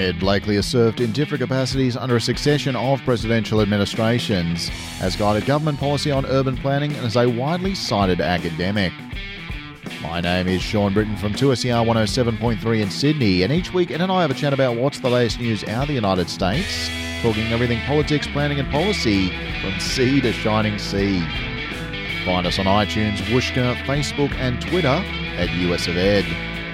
Ed Blakely has served in different capacities under a succession of presidential administrations, has guided government policy on urban planning and is a widely cited academic. My name is Sean Britton from 2SER 107.3 in Sydney, and each week Ed and I have a chat about what's the latest news out of the United States, talking everything politics, planning and policy from sea to shining sea. Find us on iTunes, Whooshkaa, Facebook and Twitter at US of Ed.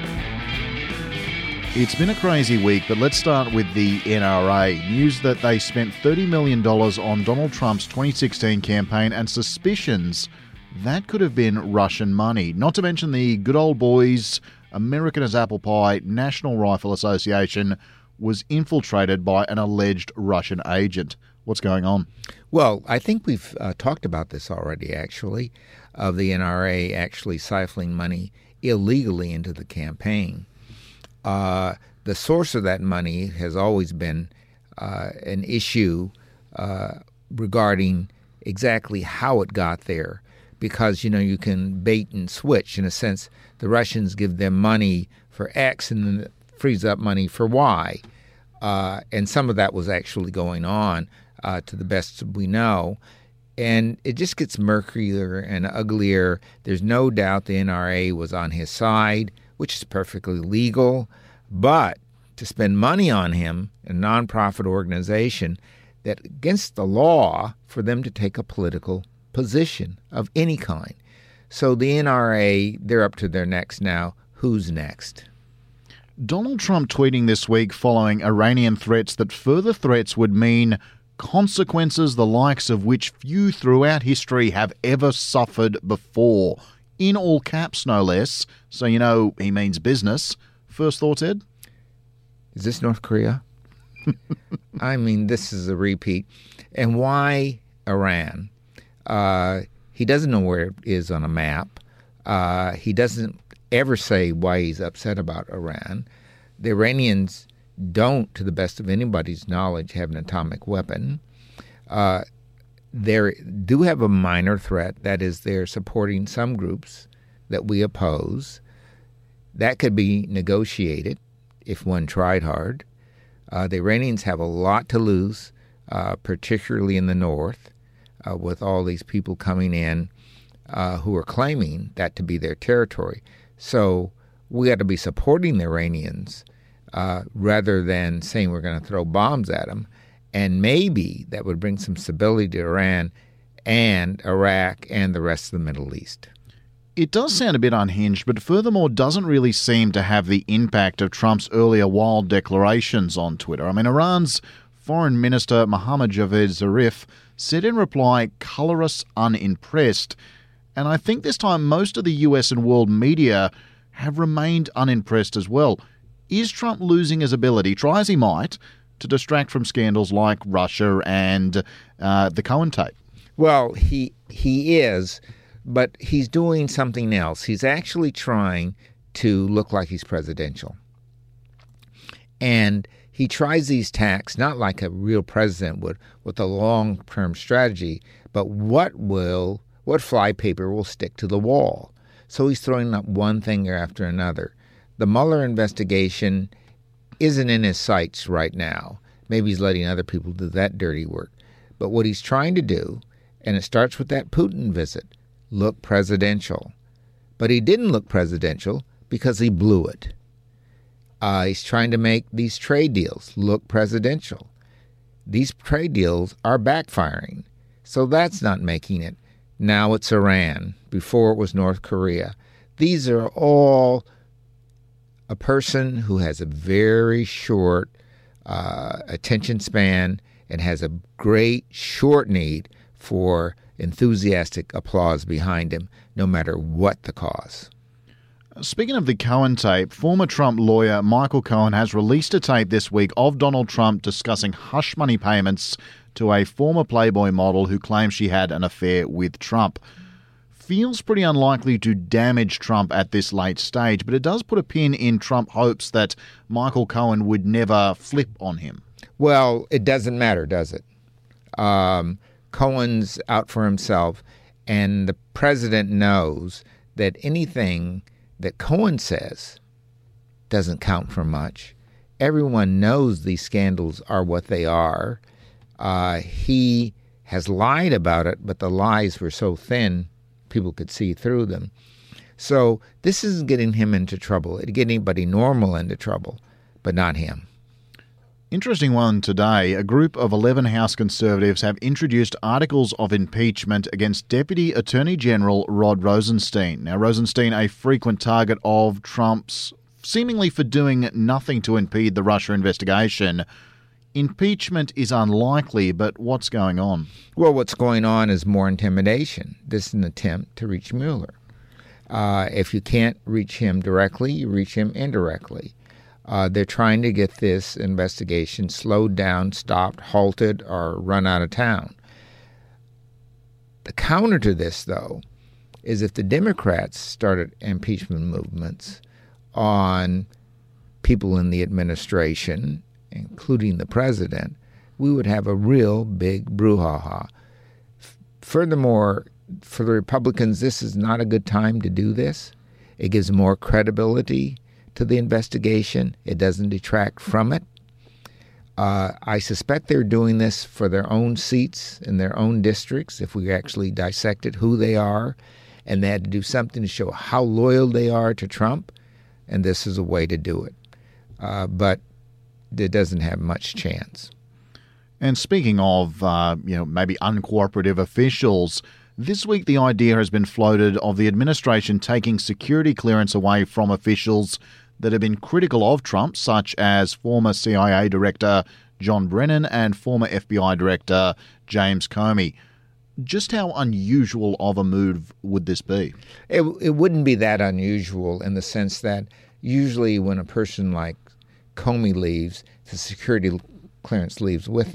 It's been a crazy week, but let's start with the NRA. News that they spent $30 million on Donald Trump's 2016 campaign and suspicions that could have been Russian money. Not to mention the good old boys, American as apple pie, National Rifle Association was infiltrated by an alleged Russian agent. What's going on? Well, I think we've talked about this already, actually, of the NRA actually siphoning money illegally into the campaign. The source of that money has always been an issue regarding exactly how it got there, because, you can bait and switch. In a sense, the Russians give them money for X and then it frees up money for Y. And some of that was actually going on, to the best we know. And it just gets murkier and uglier. There's no doubt the NRA was on his side, which is perfectly legal, but to spend money on him, a nonprofit organization, that against the law for them to take a political position of any kind. So the NRA, they're up to their necks now. Who's next? Donald Trump tweeting this week following Iranian threats that further threats would mean consequences the likes of which few throughout history have ever suffered before. In all caps, no less. So he means business. First thoughts, Ed? Is this North Korea? I mean, this is a repeat. And why Iran? He doesn't know where it is on a map. He doesn't ever say why he's upset about Iran. The Iranians don't, to the best of anybody's knowledge, have an atomic weapon. They do have a minor threat. That is, they're supporting some groups that we oppose. That could be negotiated if one tried hard. The Iranians have a lot to lose, particularly in the north, with all these people coming in who are claiming that to be their territory. So we got to be supporting the Iranians rather than saying we're going to throw bombs at them. And maybe that would bring some stability to Iran and Iraq and the rest of the Middle East. It does sound a bit unhinged, but furthermore doesn't really seem to have the impact of Trump's earlier wild declarations on Twitter. I mean, Iran's Foreign Minister Mohammad Javad Zarif said in reply, "Colorless, unimpressed." And I think this time most of the US and world media have remained unimpressed as well. Is Trump losing his ability, try as he might, to distract from scandals like Russia and the Cohen tape? Well, he is, but he's doing something else. He's actually trying to look like he's presidential. And he tries these tacks not like a real president would, with a long-term strategy, but what flypaper will stick to the wall. So he's throwing up one thing after another. The Mueller investigation isn't in his sights right now. Maybe he's letting other people do that dirty work. But what he's trying to do, and it starts with that Putin visit, look presidential. But he didn't look presidential because he blew it. He's trying to make these trade deals look presidential. These trade deals are backfiring. So that's not making it. Now it's Iran. Before it was North Korea. These are all a person who has a very short attention span and has a great short need for enthusiastic applause behind him, no matter what the cause. Speaking of the Cohen tape, former Trump lawyer Michael Cohen has released a tape this week of Donald Trump discussing hush money payments to a former Playboy model who claims she had an affair with Trump. Feels pretty unlikely to damage Trump at this late stage, but it does put a pin in Trump hopes that Michael Cohen would never flip on him. Well, it doesn't matter, does it? Cohen's out for himself, and the president knows that anything that Cohen says doesn't count for much. everyone knows these scandals are what they are. He has lied about it, but the lies were so thin, people could see through them. So this isn't getting him into trouble. It'd get anybody normal into trouble, but not him. Interesting one today. A group of 11 House Conservatives have introduced articles of impeachment against Deputy Attorney General Rod Rosenstein. Now, Rosenstein, a frequent target of Trump's, seemingly for doing nothing to impede the Russia investigation. Impeachment is unlikely, but what's going on? Well, what's going on is more intimidation. This is an attempt to reach Mueller. If you can't reach him directly, you reach him indirectly. They're trying to get this investigation slowed down, stopped, halted, or run out of town. The counter to this, though, is if the Democrats started impeachment movements on people in the administration, including the president, we would have a real big brouhaha. Furthermore, for the Republicans, this is not a good time to do this. It gives more credibility to the investigation. It doesn't detract from it. I suspect they're doing this for their own seats in their own districts, if we actually dissected who they are, and they had to do something to show how loyal they are to Trump, and this is a way to do it. But it doesn't have much chance. And speaking of, maybe uncooperative officials, this week the idea has been floated of the administration taking security clearance away from officials that have been critical of Trump, such as former CIA Director John Brennan and former FBI Director James Comey. Just how unusual of a move would this be? It wouldn't be that unusual in the sense that usually when a person like Comey leaves, the security clearance leaves with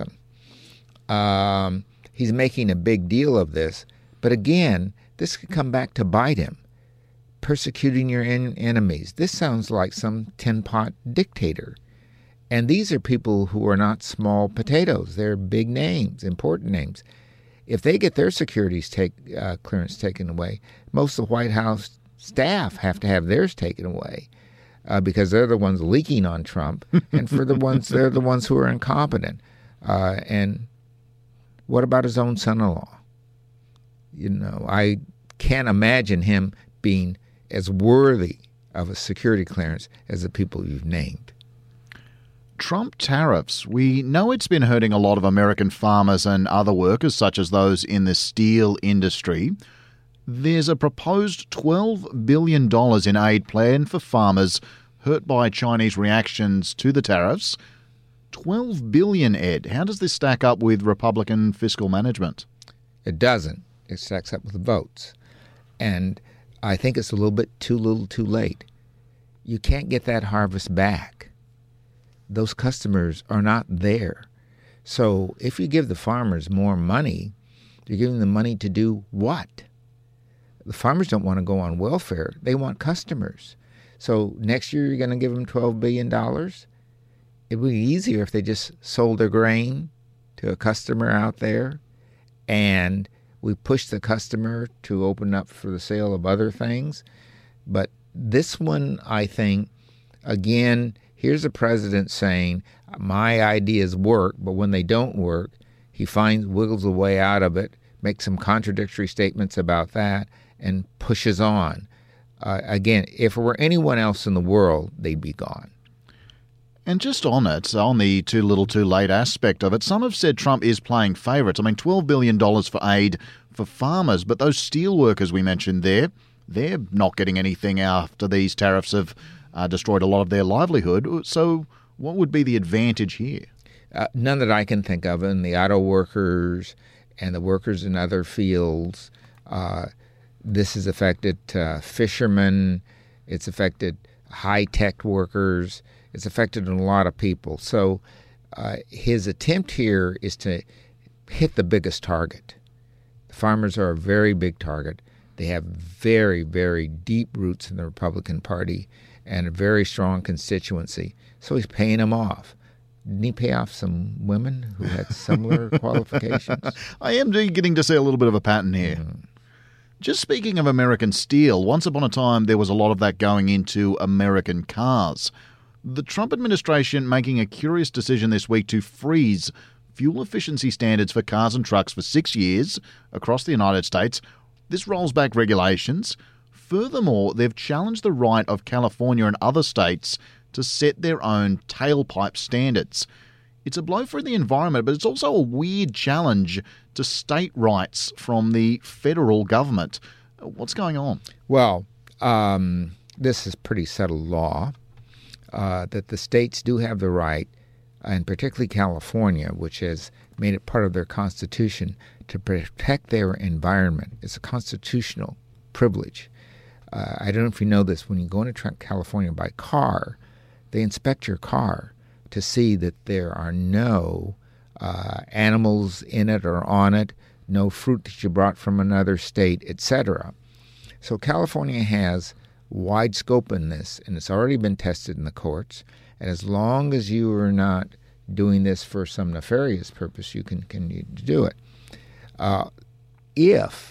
him. He's making a big deal of this, but again, this could come back to bite him. Persecuting your enemies. This sounds like some tin-pot dictator. And these are people who are not small potatoes. They're big names, important names. If they get their security clearance taken away, most of the White House staff have to have theirs taken away because they're the ones leaking on Trump, and they're the ones who are incompetent. And what about his own son-in-law? I can't imagine him being as worthy of a security clearance as the people you've named. Trump tariffs. We know it's been hurting a lot of American farmers and other workers, such as those in the steel industry. There's a proposed $12 billion in aid plan for farmers hurt by Chinese reactions to the tariffs. $12 billion, Ed. How does this stack up with Republican fiscal management? It doesn't. It stacks up with the votes. And I think it's a little bit too little too late. You can't get that harvest back. Those customers are not there. So if you give the farmers more money, you're giving them money to do what? The farmers don't want to go on welfare. They want customers. So next year you're going to give them $12 billion? It would be easier if they just sold their grain to a customer out there, and we push the customer to open up for the sale of other things. But this one, I think, again, here's a president saying, my ideas work, but when they don't work, he wiggles a way out of it, makes some contradictory statements about that, and pushes on. Again, if it were anyone else in the world, they'd be gone. And just on the too little too late aspect of it, some have said Trump is playing favourites. I mean, $12 billion for aid for farmers, but those steel workers we mentioned there, they're not getting anything after these tariffs have destroyed a lot of their livelihood. So what would be the advantage here? None that I can think of. And the auto workers and the workers in other fields, this has affected fishermen. It's affected high-tech workers. It's affected a lot of people. So his attempt here is to hit the biggest target. The farmers are a very big target. They have very, very deep roots in the Republican Party and a very strong constituency. So he's paying them off. Didn't he pay off some women who had similar qualifications? I am getting to see a little bit of a pattern here. Mm. Just speaking of American steel, once upon a time there was a lot of that going into American cars. The Trump administration making a curious decision this week to freeze fuel efficiency standards for cars and trucks for 6 years across the United States. This rolls back regulations. Furthermore, they've challenged the right of California and other states to set their own tailpipe standards. It's a blow for the environment, but it's also a weird challenge to state rights from the federal government. What's going on? Well, this is pretty settled law that the states do have the right, and particularly California, which has made it part of their constitution, to protect their environment. It's a constitutional privilege. I don't know if you know this. When you go into California by car, they inspect your car to see that there are no animals in it or on it, no fruit that you brought from another state, etc. So California has wide scope in this, and it's already been tested in the courts. And as long as you are not doing this for some nefarious purpose, you can continue to do it. If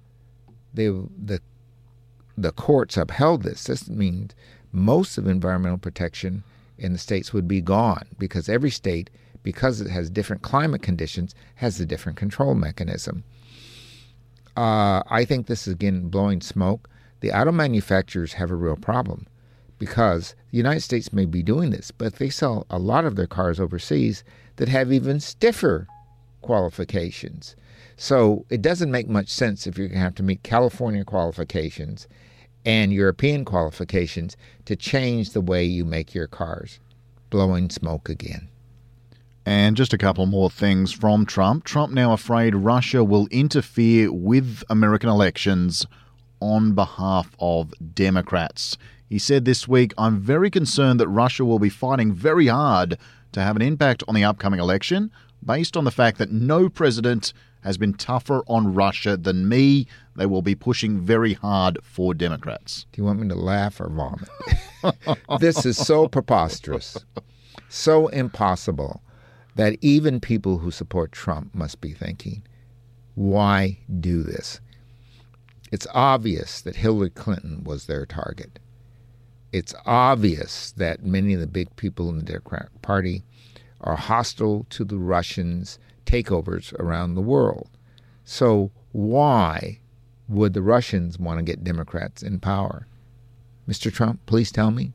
the courts upheld this means most of environmental protection in the states would be gone, because every state, because it has different climate conditions, has a different control mechanism. I think this is, again, blowing smoke. The auto manufacturers have a real problem, because the United States may be doing this, but they sell a lot of their cars overseas that have even stiffer qualifications. So it doesn't make much sense if you're going to have to meet California qualifications and European qualifications to change the way you make your cars. Blowing smoke again. And just a couple more things from Trump. Trump now afraid Russia will interfere with American elections on behalf of Democrats. He said this week, "I'm very concerned that Russia will be fighting very hard to have an impact on the upcoming election based on the fact that no president has been tougher on Russia than me. They will be pushing very hard for Democrats." Do you want me to laugh or vomit? This is so preposterous, so impossible, that even people who support Trump must be thinking, why do this? It's obvious that Hillary Clinton was their target. It's obvious that many of the big people in the Democratic Party are hostile to the Russians' takeovers around the world. So why would the Russians want to get Democrats in power? Mr. Trump, please tell me.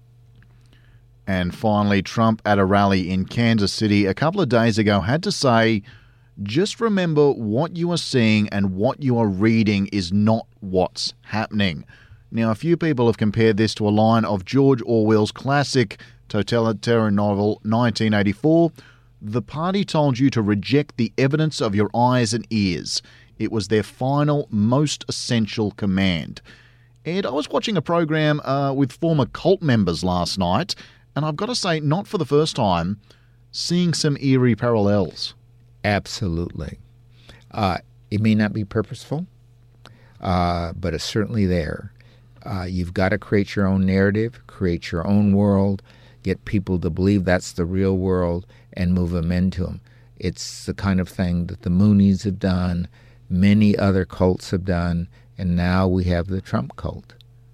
And finally, Trump at a rally in Kansas City a couple of days ago had to say, "Just remember, what you are seeing and what you are reading is not what's happening." Now, a few people have compared this to a line of George Orwell's classic totalitarian novel 1984. "The party told you to reject the evidence of your eyes and ears. It was their final, most essential command." And I was watching a program with former cult members last night, and I've got to say, not for the first time, seeing some eerie parallels. Absolutely. It may not be purposeful, but it's certainly there. You've got to create your own narrative, create your own world, get people to believe that's the real world, and move them into them. It's the kind of thing that the Moonies have done, many other cults have done, and now we have the Trump cult.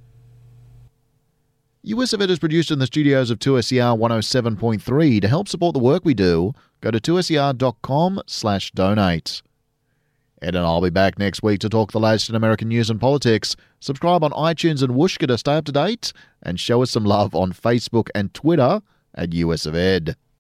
US of Ed is produced in the studios of 2SER 107.3. To help support the work we do, go to 2ser.com/donate. Ed and I'll be back next week to talk the latest in American news and politics. Subscribe on iTunes and Whooshka to stay up to date, and show us some love on Facebook and Twitter at US of Ed.